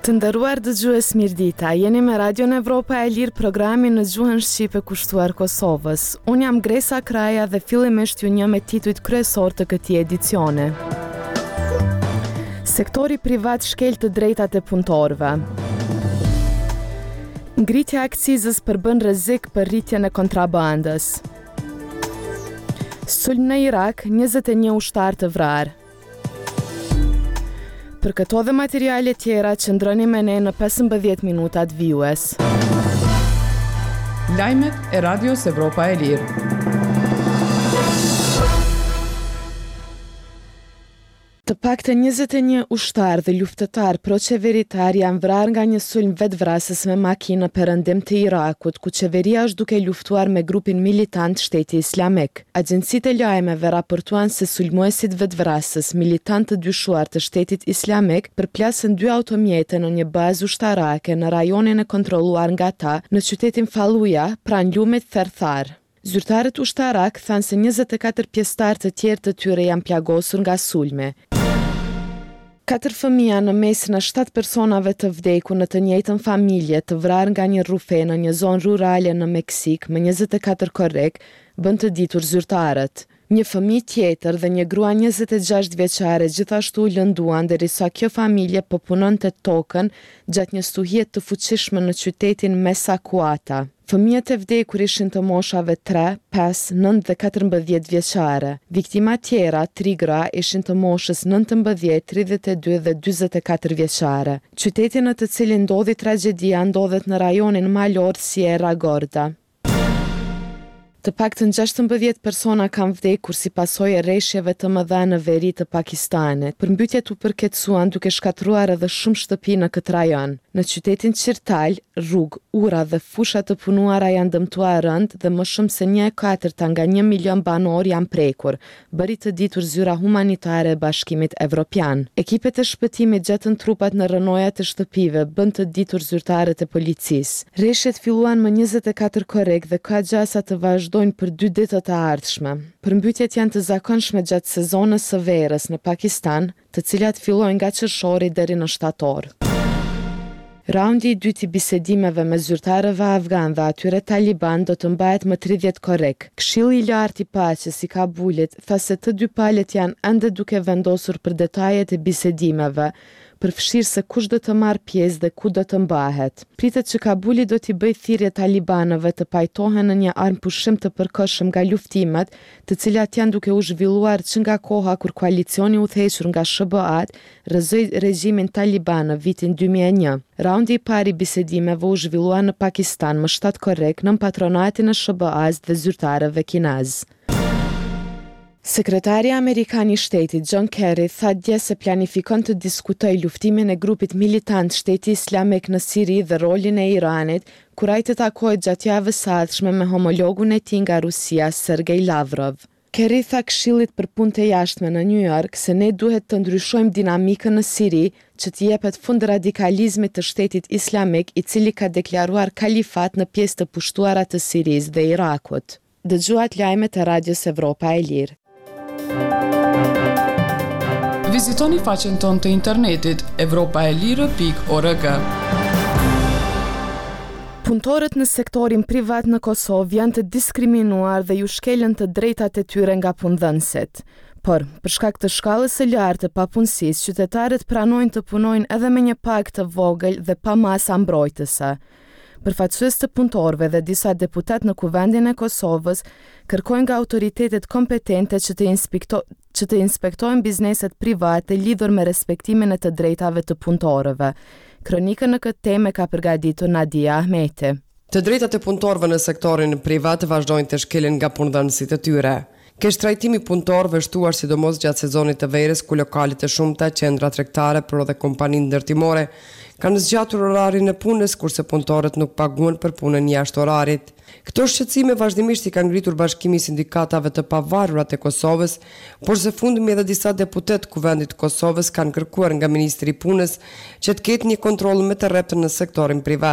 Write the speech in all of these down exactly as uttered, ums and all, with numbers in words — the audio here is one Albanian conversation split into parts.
Të nderuar dëgjues, mirëdita. Jeni me Radion Evropa e Lirë, programi në gjuhën shqipe kushtuar Kosovës. Unë jam Gresa Kraja dhe fillimisht ju njeh me titujt kryesor të këtij edicioni. Sektori privat shkel të drejtat e punëtorëve. Ngritja e akcizës përbën rrezik për rritjen e kontrabandës. Sulm në Irak, njëzet e një ushtar të vrarë. Për këto dhe materiale tjera, qëndroni me ne në pesëmbëdhjetë minutat vijues. Lajmet e Radios Evropa e Lirë. Të paktën njëzet e një ushtar dhe luftëtar pro-qeveritar janë vrarë nga një sulm vetvrasës me makinë në perëndim të Irakut, ku qeveria është duke luftuar me grupin militant Shteti Islamik. Agjencitë e lajmeve raportuan se sulmuesit vetvrasës, militant të dyshuar të Shtetit Islamik, përplasën dy automjete në një bazë ushtarake në rajonin e kontrolluar nga ta në qytetin Falluja, pranë lumit Therthar. Zyrtarët ushtarak thanë se njëzet e katër pjesëtar të tjerë të tyre janë plagosur nga sulme. Katër fëmija në mesin e shtatë personave të vdekur në të njëjtën familje të vrarë nga një rrufe në një zonë rurale në Meksik me njëzet e katër korrek, bën të ditur zyrtarët. Një fëmijë tjetër dhe një grua njëzet e gjashtë vjeçare gjithashtu u lënduan derisa kjo familje po punonte tokën gjatë një stuhie të fuqishme në qytetin Mesakuata. Fëmijët e vdekur ishin të moshave tre, pesë, nëntë dhe katërmbëdhjetë vjeçare. Viktima tjera, tri gra, ishin të moshës nëntëmbëdhjetë, tridhjetë e dy dhe dyzet e katër vjeçare. Qyteti në të cilin ndodhi tragjedia ndodhet në rajonin malor Sierra Gorda. Të paktën gjashtëmbëdhjetë persona kanë vdekur si pasojë e rreshjeve të mëdha në veri të Pakistanit. Përmbytjet u përkeçuan duke shkatruar edhe shumë shtëpi në këtë rajon. Në qytetin Qirtal, rrugë, ura dhe fusha të punuara janë dëmtuar rënd dhe më shumë se një e katërta nga një milion banor janë prekur, bëri të ditur zyra humanitare e Bashkimit Evropian. Ekipet e shpëtimit gjetën trupat në rënojat e shtëpive, bën të ditur zyrtarët e policisë. Rreshjet filluan më njëzet e katër korrek dhe ka gjasa të vazhdojnë për dy ditët e ardhshme. Përmbytjet janë të zakonshme gjatë sezonës së verës në Pakistan, të cilat fillojnë nga qershori deri në shtator. Raundi i dytë i bisedimeve me zyrtarëve afgan dhe atyre taliban do të mbahet më tridhjetë korrek. Këshilli i lartë i paqes i Kabulit tha se të dy palët janë ende duke vendosur për detajet e bisedimeve, përfshirë se kush do të marrë pjesë dhe ku do të mbahet. Pritet që Kabuli do t'i bëjë thirrje talibanëve të pajtohen në një armë pushim të përkohshëm nga luftimet, të cilat janë duke u zhvilluar që nga koha kur koalicioni udhëhequr nga S B A-t rrëzoi regjimin taliban në vitin dy mijë e një. Raundi i parë i bisedimeve u zhvillua në Pakistan më shtatë korrek nën patronatin e S B A-s dhe zyrtarëve kinez. Sekretari Amerikan i Shtetit John Kerry tha dje se planifikon të diskutojë luftimin e grupit militant Shteti Islamik në Siri dhe rolin e Iranit, kur ai të takohet gjatë javës së ardhshme me homologun e tij nga Rusia, Sergej Lavrov. Kerry tha Këshillit për Punë të Jashtme në New York se ne duhet të ndryshojmë dinamikën në Siri që të jepet fund radikalizmit të Shtetit Islamik, i cili ka deklaruar kalifat në pjesë të pushtuara të Sirisë dhe Irakut. Dëgjuat lajmet e Radios Evropa e Lirë. Vizitoni faqen tonë të internetit evropaelire pikë org. Punëtorët në sektorin privat në Kosovë janë të diskriminuar dhe ju shkelen të drejtat e tyre nga punëdhënësit. Por, për shkak të shkallës së lartë të papunësisë, qytetarët pranojnë të punojnë edhe me një pagë të vogël dhe pa masa mbrojtëse. Përfaqësues të punëtorëve dhe disa deputat në Kuvendin e Kosovës kërkojnë nga autoritetet kompetente që të, inspekto, që të inspektojnë bizneset private lidhur me respektimin e të drejtave të punëtorëve. Kronikën në këtë temë ka përgatitur Nadia Ahmeti. Të drejtat e punëtorëve në sektorin privat vazhdojnë të shkelen nga punëdhënësit e tyre. Kesh trajtimi punëtorëve shtuar sidomos gjatë sezonit të verës, ku lokalet e shumta, qendra tregtare, por edhe kompaninë ndërtimore kanë zgjatur orarin e punës, kurse punëtorët nuk paguhen për punën jashtë orarit. Këto shqetësime vazhdimisht i kanë ngritur Bashkimi i Sindikatave të Pavarura të Kosovës, por së fundmi edhe disa deputet Kuvendit të Kosovës kanë kërkuar nga Ministri i Punës që të ketë një kontroll më të rreptë në sektorin privat.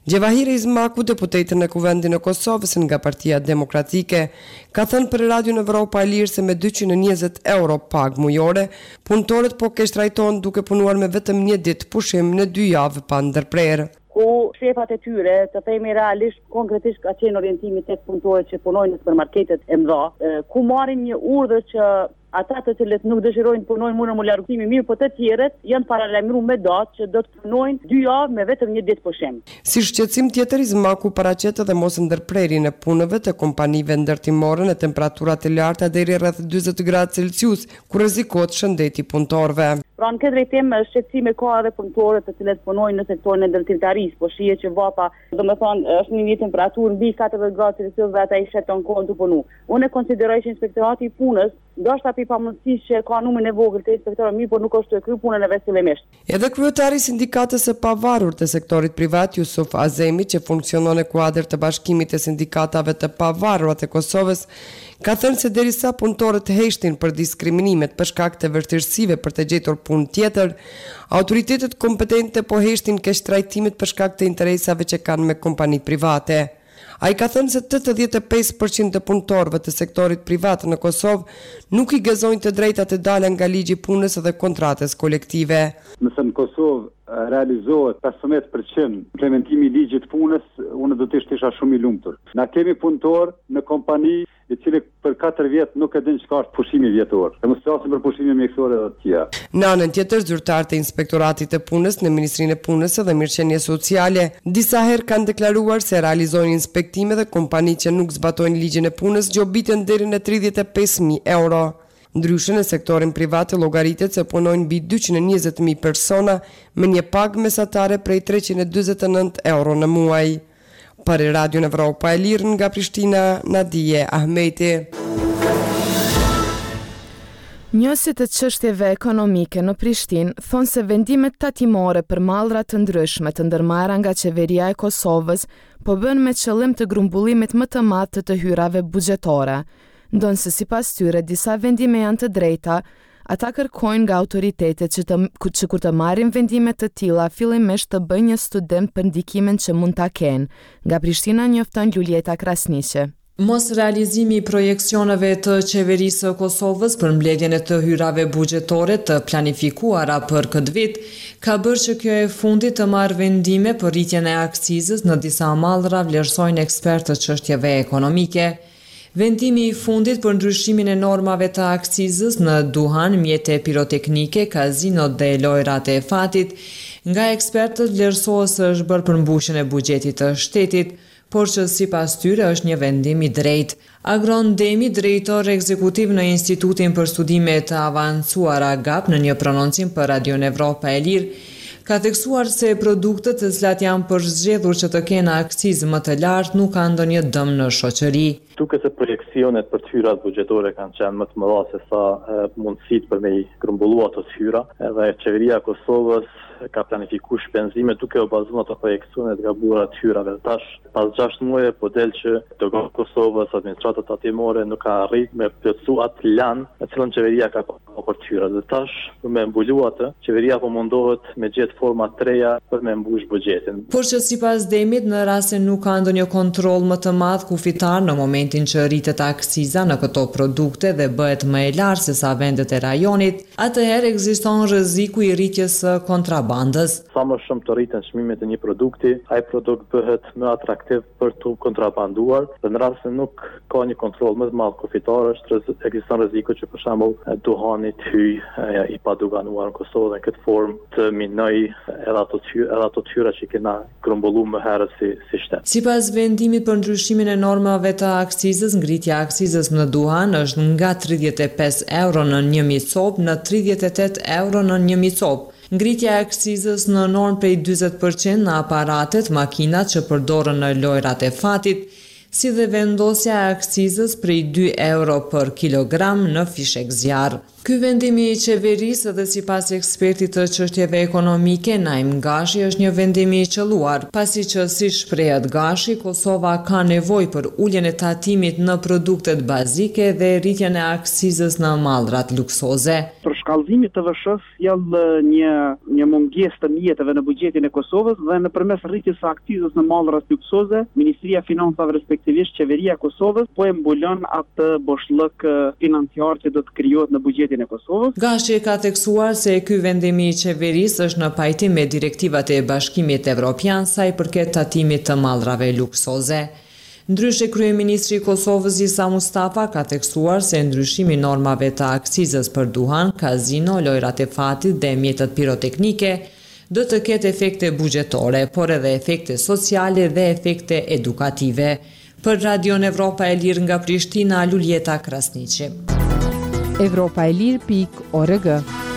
Gjevahiri Izmaku, deputetën e Kuvendit në Kosovës nga Partia Demokratike, ka thënë për Radion Evropa e Lirë se me dyqind e njëzet euro pagë mujore, punëtorët po kesh trajton duke punuar me vetëm një ditë pushim në dy javë pa ndërprerë. Ku shefat e tyre, të themi realisht, konkretisht ka qenë orientimi tek punëtorët që punojnë në supermarketet e mëdha, ku marrin një urdhër që ata të cilët nuk dëshirojnë të punojnë mund në largëtimi mirë, po të tjerët janë paralajmëruar me datë që do të punojnë dy javë me vetëm një ditë pushim. Si shqetësim tjetër, Izmaku paraqet edhe mos ndërprerjen e punëve të kompanive ndërtimore në temperaturat e larta deri rreth dyzet gradë Celsius, ku rrezikohet shëndeti punëtorëve. Pra në këtë drejtim shqetësime ka edhe punëtorët të cilët punojnë në sektorin e ndërtimtarisë, po shihet që vapa, domethënë është një temperaturë mbi katërdhjetë gradë Celsius dhe ata i sheton kohën të punu. Unë konsideroj që inspektorati i punës ndoshta pi pamundësisht që ka numrin e vogël të inspektorëve mirë, por nuk është të kryer punën e vet fillimisht. Edhe kryetari i sindikatës së pavarur të sektorit privat, Jusuf Azemi, që funksionon në kuadër të Bashkimit të Sindikatave të Pavarura të Kosovës, ka thënë se derisa punëtorët heshtin për diskriminimet për shkak të vërtetësive për të gjetur punë tjetër, autoritetet kompetente po heshtin keq trajtimet për shkak të interesave që kanë me kompani private. A i ka thënë se tetëdhjetë e pesë përqind të punëtorëve të sektorit privat në Kosovë nuk i gëzojnë të drejtat e dala nga ligji punës dhe kontratës kolektive. Nëse në Kosovë realizohet pesëmbëdhjetë përqind implementimi i ligjit punës, unë do të isha shumë i lumtur. Na kemi punëtor në kompani i cili për katër vjet nuk e din çka është pushimi vjetor. Ne mos flasim për pushimin mjekësor edhe të tjera. Në anën tjetër, zyrtarët e Inspektoratit të Punës në Ministrinë e Punës dhe Mirëqenies Sociale disa herë kanë deklaruar se realizojnë inspektime dhe kompani që nuk zbatojnë ligjin e punës gjobiten deri në tridhjetë e pesë mijë euro. Ndryshe në sektorin privat llogaritet se punojnë mbi dyqind e njëzet mijë persona me një pagë mesatare prej treqind e dyzet e nëntë euro në muaj. Për Radion Evropa e Lirë nga Prishtina, Nadije Ahmeti. Njësit e çështjeve ekonomike në Prishtinë thonë se vendimet tatimore për mallra të ndryshme të ndërmarra nga qeveria e Kosovës po bën me qëllim të grumbullimit më të madh të të hyrave buxhetore. Ndonë se sipas tyre disa vendime janë të drejta, ata kërkojnë nga autoritetet që, të, që kur të marrin vendime të tilla fillimisht të bëjnë një studim për ndikimin që mund ta kenë. Nga Prishtina njofton Luljeta Krasniqe. Mos realizimi i projeksioneve të qeverisë së Kosovës për mbledhjen e të hyrave buxhetore të planifikuara për këtë vit ka bërë që kjo e fundit të marrë vendime për rritjen e akcizës në disa mallra, vlerësojnë ekspertë të çështjeve ekonomike. Vendimi i fundit për ndryshimin e normave të akcizës në duhan, mjete piroteknike, kazinot dhe lojrat e fatit, nga ekspertët vlerësohet se është bërë për mbushjen e buxhetit të shtetit, por që sipas tyre është një vendim i drejtë. Agron Demi, drejtor ekzekutiv në Institutin për Studime të Avancuara G A P në një prononcim për Radion Evropa e Lirë, ka theksuar se produktet të cilat janë përzgjedhur që të kenë akcizë më të lartë nuk kanë ndonjë dëm në shoqëri. Duke se projeksionet për të hyrat buxhetore kanë qenë më të mëdha se sa mundësitë për me i grumbullu ato të hyra, edhe qeveria e Kosovës ka planifikuar shpenzime duke u bazuar ato projeksione të gabuara të hyrave. Tash pas gjashtë muaje po del që Doga e Kosovës, administrata tatimore nuk ka arritur me plotësu atë lan me cilën qeveria ka për të hyra. Dhe tash për me mbulu atë, qeveria po mundohet me gjetë forma të reja për me mbush buxhetin. Por që sipas Demit, në rast se nuk ka ndonjë kontroll më të madh kufitar në momentin që rritet akciza në këto produkte dhe bëhet më e lartë se sa vendet e rajonit, atëherë ekziston rreziku i rritjes së kontrabandës. Sa më shumë të rriten çmimet e një produkti, ai produkt bëhet më atraktiv për të kontrabanduar, dhe në rast se nuk ka një kontroll më të madh kufitar, është ekziston rreziku që për shembull duhani të hyjë i paduganuar në Kosovë dhe në këtë formë të minoj edhe ato edhe ato tyra që kena grumbulluar më herët si si shtet. Sipas vendimit për ndryshimin e normave të akcizës, ngritja e akcizës në duhan është nga tridhjetë e pesë euro në një mijë copë në tridhjetë e tetë euro në një mijë copë. Ngritja e akcizës në normë prej dyzet përqind në aparatet, makinat që përdoren në lojrat e fatit, si dhe vendosja e akcizës prej dy euro për kilogram në fishek zjarr. Ky vendimi i qeverisë dhe sipas ekspertit të çështjeve ekonomike Naim Gashi është një vendim i qelluar, pasi që si shprehet Gashi, Kosova ka nevojë për uljen e tatimit në produktet bazike dhe rritjen e akcizës në mallrat luksoze. Për Shkallëzimi të V S-s sjell një një mungesë të mjeteve në buxhetin e Kosovës dhe nëpërmes rritjes së akcizës në mallrat luksoze, Ministria e Financave respektivisht Qeveria e Kosovës po e mbulon atë boshllëk financiar që do të krijohet në buxhetin e Kosovës. Gashi ka theksuar se ky vendimi i qeverisë është në pajtim me direktivat e Bashkimit Evropian sa i përket tatimit të mallrave luksoze. Ndryshe, kryeministri i Kosovës Isa Mustafa ka theksuar se ndryshimi i normave të akcizës për duhan, kazino, lojrat e fatit dhe mjetet piroteknike do të ketë efekte buxhetore, por edhe efekte sociale dhe efekte edukative. Për Radion Evropa e Lirë nga Prishtina, Luljeta Krasniqi. Evropa e Lirë pikë org.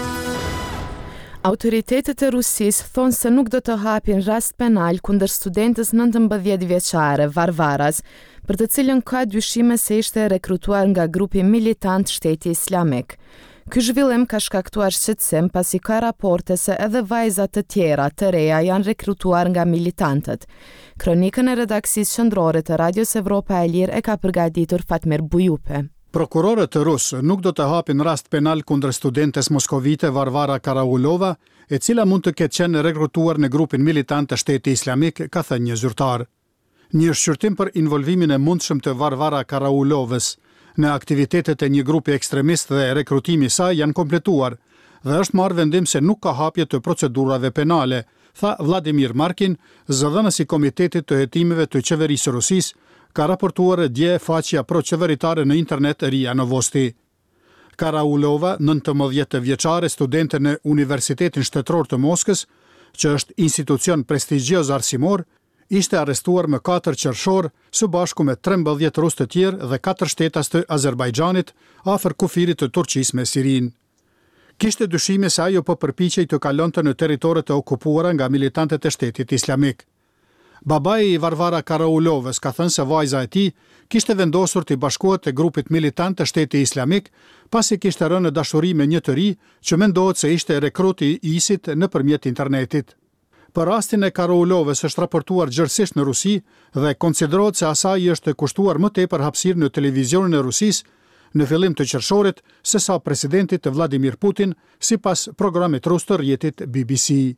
Autoritetet e Rusisë thonë se nuk do të hapin rast penal kundër studentës nëntëmbëdhjetë vjeçare Varvaras, për të cilën ka dyshime se ishte rekrutuar nga grupi militant Shteti Islamik. Ky zhvillim ka shkaktuar shqetësim pasi ka raporte se edhe vajza të tjera të reja janë rekrutuar nga militantët. Kronikën e redaksisë qendrore të Radios Evropa e Lirë e ka përgatitur Fatmir Bujupe. Prokurorët rusë nuk do të hapin rast penal kundër studentes moskovite Varvara Karaulova, e cila mund të ketë qenë rekrutuar në grupin militant të Shteti Islamik, ka thënë një zyrtar. Një shqyrtim për involvimin e mundshëm të Varvara Karaulovës në aktivitetet e një grupi ekstremist dhe rekrutimi i saj janë kompletuar dhe është marrë vendim se nuk ka hapje të procedurave penale, tha Vladimir Markin, zëdhënës i Komitetit të Hetimeve të Qeverisë Rusisë, ka raportuar dje faqja pro-qeveritare në internet Ria Novosti. Karaulova, nëntëmbëdhjetë vjeçare, studente në Universitetin Shtetëror të Moskës, që është institucion prestigjioz arsimor, ishte arrestuar më katër qershor së bashku me trembëdhjetë rusë të tjerë dhe katër shtetas të Azerbajxhanit afër kufirit të Turqisë me Sirin. Kishte dyshime se ajo po përpiqej të kalonte në territoret e okupuara nga militantët e Shtetit Islamik. Babai i Varvara Karaulovës ka thënë se vajza e tij kishte vendosur të bashkohet te grupit militant të Shtetit Islamik pasi kishte rënë në dashuri me një të ri që mendohet se ishte rekrut i ISIT nëpërmjet internetit. Për rastin e Karaulovës është raportuar gjërësisht në Rusi dhe konsiderohet se asaj është kushtuar më tepër hapësirë në televizionin e Rusisë në fillim të qershorit sesa presidentit Vladimir Putin, sipas programit rus të rrjetit B B C.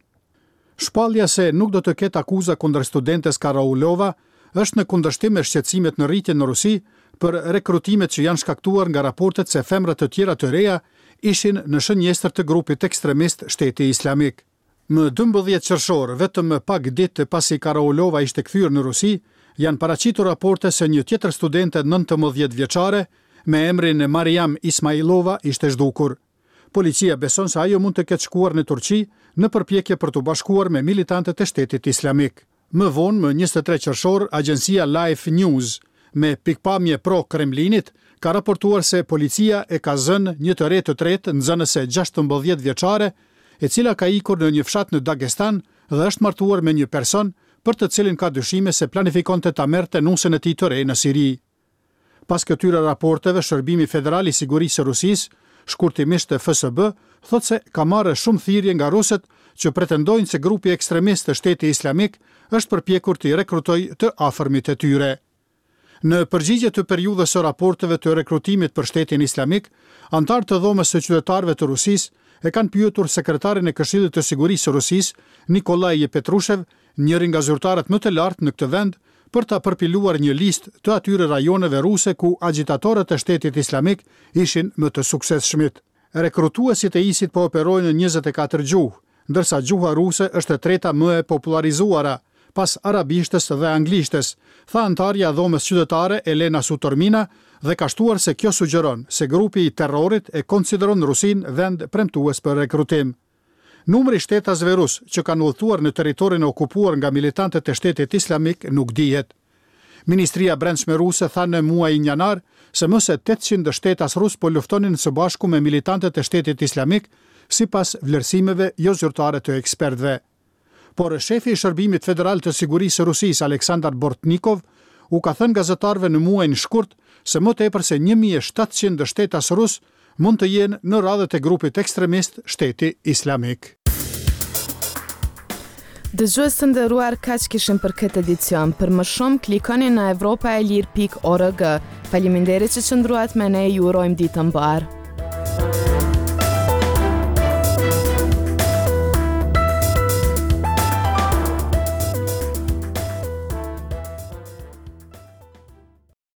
Shpallja se nuk do të ketë akuza kundër studentes Karaulova është në kundërshtim me shqetësimet në rritje në Rusi për rekrutimet që janë shkaktuar nga raportet se femra të tjera të reja ishin në shënjestër të grupit ekstremist Shteti Islamik. Më dymbëdhjetë qershor, vetëm pak ditë pasi Karaulova ishte kthyer në Rusi, janë paraqitur raporte se një tjetër studente nëntëmbëdhjetë vjeçare me emrin Mariam Ismailova ishte zhdukur. Policia beson se ajo mund të ketë shkuar në Turqi në përpjekje për të bashkuar me militantët e Shtetit Islamik. Më vonë, më njëzet e tre qershor, agjencia Life News me pikpamje pro Kremlinit ka raportuar se policia e ka zënë një të re të tretë nxënëse gjashtëmbëdhjetë vjeçare, e cila ka ikur në një fshat në Dagestan dhe është martuar me një person për të cilin ka dyshime se planifikonte ta merrte nusën e tij të re në Siri. Pas këtyre raporteve, Shërbimi Federal i Sigurisë së Rusisë, shkurtimisht F S B, thot se ka marrë shumë thirrje nga rusët që pretendojnë se grupi ekstremist të Shtetit Islamik është përpjekur të i rekrutojë të afërmit e tyre. Në përgjigje të periudhës së raporteve të rekrutimit për Shtetin Islamik, antarë të dhomës së qytetarëve të Rusisë e kanë pyetur sekretarin e Këshillit të Sigurisë së Rusisë, Nikolaj Petrushev, njëri nga zyrtarët më të lartë në këtë vend, për ta përpiluar një listë të atyre rajoneve ruse ku agitatorët e Shtetit Islamik ishin më të suksesshmit. Rekrutuesit e ISIT po operojnë në njëzet e katër gjuhë, ndërsa gjuha ruse është e treta më e popularizuara, pas arabishtës dhe anglishtes, tha antarja dhomës qytetare Elena Sutormina dhe ka shtuar se kjo sugjeron se grupi i terrorit e konsideron Rusin vend premtues për rekrutim. Numri shtetasve rus që kanë udhëtuar në territorin e okupuar nga militantët e Shtetit Islamik nuk dihet. Ministria Brendshme ruse tha në muajin janar se më se tetëqind shtetas rus po luftonin së bashku me militantët e Shtetit Islamik, sipas vlerësimeve jo zyrtare të ekspertëve. Por shefi i Shërbimit Federal të Sigurisë së Rusisë, Aleksandar Bortnikov, u ka thënë gazetarëve në muajin shkurt se më tepër se një mijë e shtatëqind shtetas rus mund të jenë në radhët e grupit ekstremist Shteti Islamik. Dëgjues të nderuar, kaq kishim për këtë edicion. Për më shumë klikoni në evropaelir pikë org. Faleminderit që qëndruat me ne, ju urojmë ditë mbar.